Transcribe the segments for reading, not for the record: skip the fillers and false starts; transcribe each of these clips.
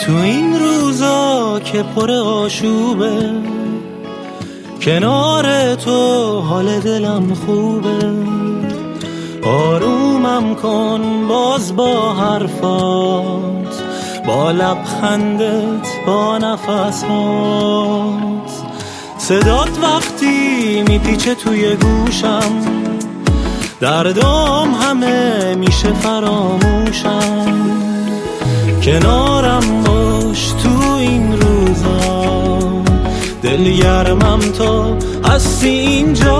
تو این روزا که پر آشوبه، کنار تو حال دلم خوبه. آرومم کن باز با حرفات، با لبخندت، با نفسات. صدات وقتی میپیچه توی گوشم، دردام همه میشه فراموشم. کنارم باش تو این روزا، دلگرمم تا هستی اینجا.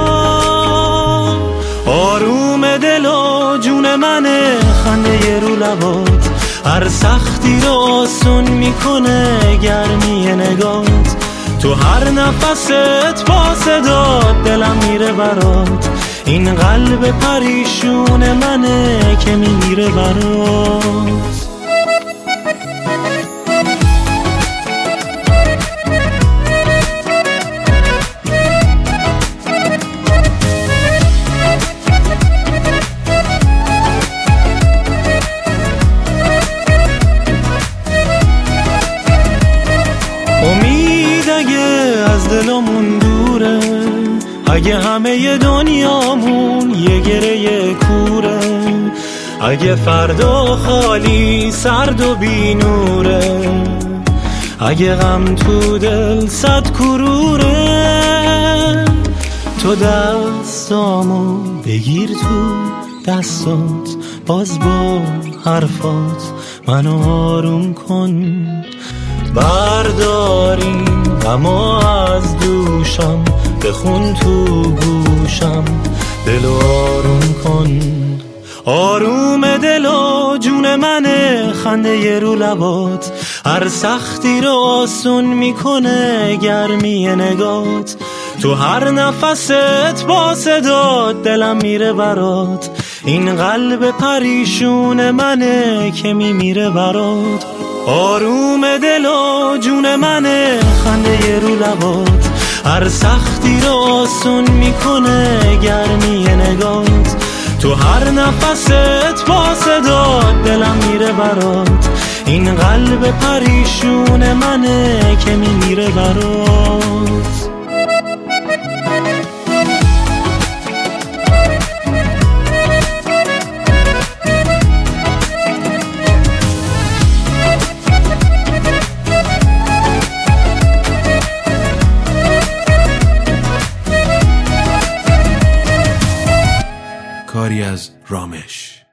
آروم دل و جون منه، خنده رو لبات هر سختی رو آسون میکنه. گرمی نگات تو هر نفست با صدات، دلم میره برات. این قلب پریشون منه که میره برات. امید اگه از دلمون دوره، اگه همه دنیامون یه گره کوره، اگه فردا خالی سرد و بی نوره، اگه غم تو دل صد کروره، تو دستامو بگیر تو دستات، باز با حرفات منو آروم کن. برداریم غمو از دوشم، بخون تو گوشم، دلو آروم کن. آروم دل و جون منه، خنده رو لبات هر سختی رو آسون میکنه. گرمی نگات تو هر نفست با صدات، دلم میره برات. این قلب پریشون منه که میمیره برات. آروم دل و جون منه، خنده رو لبات هر سختی رو آسون میکنه. گرمی نگات تو هر نفست با صدات، دلم میره برات. این قلب پریشون منه که میمیره برات. کاری از رامش.